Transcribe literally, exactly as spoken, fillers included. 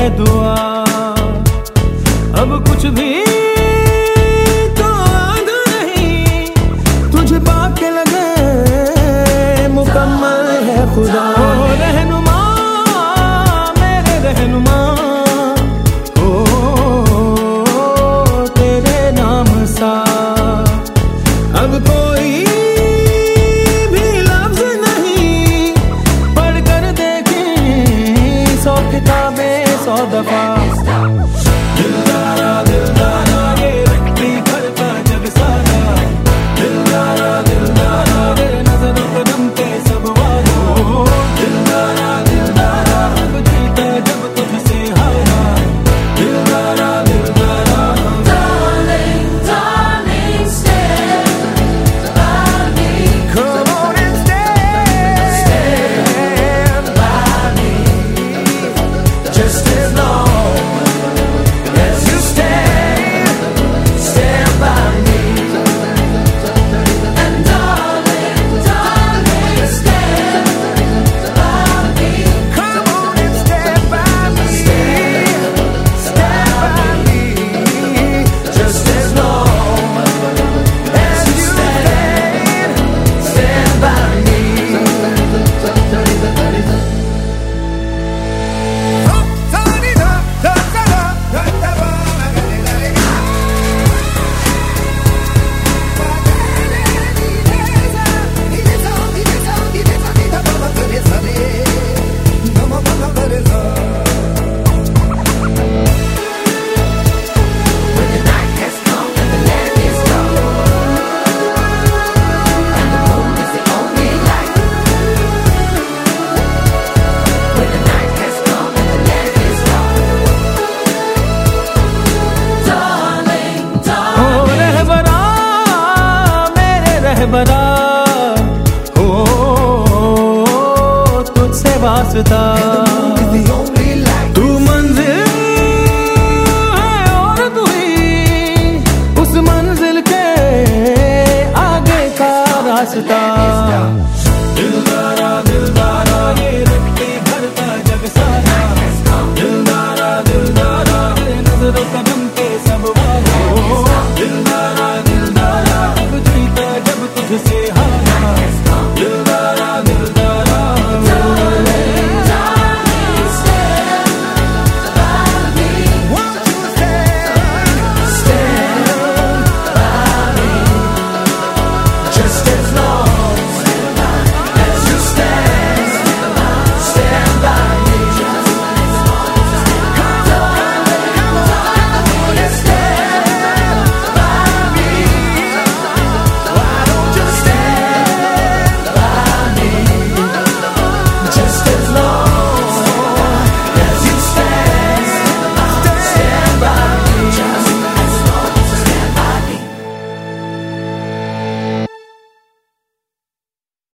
है दुआ। अब कुछ भी तो आधा नहीं, तुझे पाके लगे मुकम्मल है खुदा। ओ रहनुमा मेरे रहनुमा, ओ तेरे नाम सा अब कोई भी लफ्ज नहीं, पढ़ कर देखें सौ किताबें सौ दफा। दिलदारा दिलदारा ये रट्टी करता जग सारा, दिलदारा दिलदारा तेरे नजरों पे दम के सब वादा। दिलदारा दिलदारा अब जीता जब तुझसे हारा, दिलदारा दिलदारा। Darling, darling, stand by me. Come on and stand, Stand by me. just as long As you stand, stand by me. And darling, darling, stand by me. come on and stand by me, stand by me, Just as long as you stand, stand by me. When the night has come and the land is dark, and the moon is the only light. When the night has come and the land is dark, darling, O darling, Rahbara मेरे रहबरा, ओ तुझसे वास्ता।